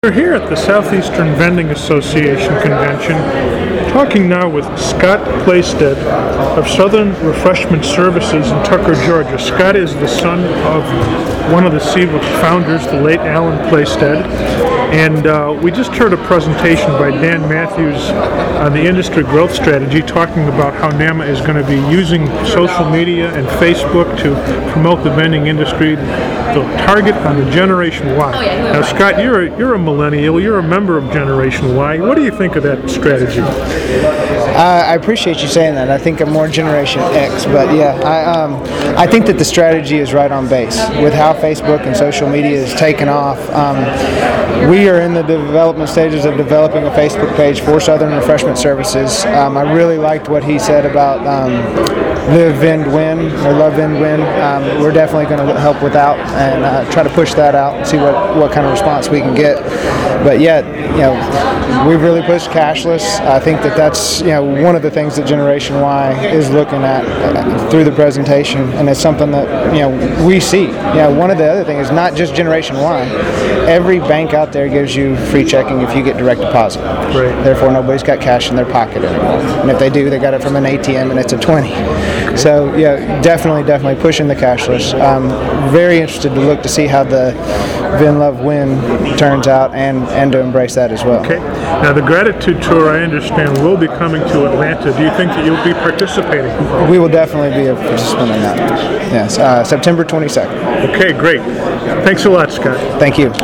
We're here at the Southeastern Vending Association convention, talking now with Scott Playstead of Southern Refreshment Services in Tucker, Georgia. Scott is the son of one of the Seabook founders, the late Alan Playstead, and we just heard a presentation by Dan Matthews on the industry growth strategy, talking about how NAMA is going to be using social media and Facebook to promote the vending industry, to target on the Generation Y. Now, Scott, you're a millennial, you're a member of Generation Y. What do you think of that strategy? I appreciate you saying that. I think I'm more Generation X, but yeah, I think that the strategy is right on base with how Facebook and social media is taken off. We are in the development stages of developing a Facebook page for Southern Refreshment Services. I really liked what he said about Live Vend Win, or Love Vend Win. We're definitely going to help with that and try to push that out and see what kind of response we can get. But yet, we've really pushed cashless. I think that's one of the things that Generation Y is looking at through the presentation, and it's something that we see. One of the other things is not just Generation Y. Every bank out there gives you free checking if you get direct deposit. Right. Therefore, nobody's got cash in their pocket anymore. And if they do, they got it from an ATM, and it's a 20. So definitely pushing the cashless. Very interested to look to see how the Vend Love Win turns out, and to embrace that as well. Okay. Now, the Gratitude Tour, I understand, will be coming to Atlanta. Do you think that you'll be participating? We will definitely be a participant in that. Yes, September 22nd. Okay, great. Thanks a lot, Scott. Thank you.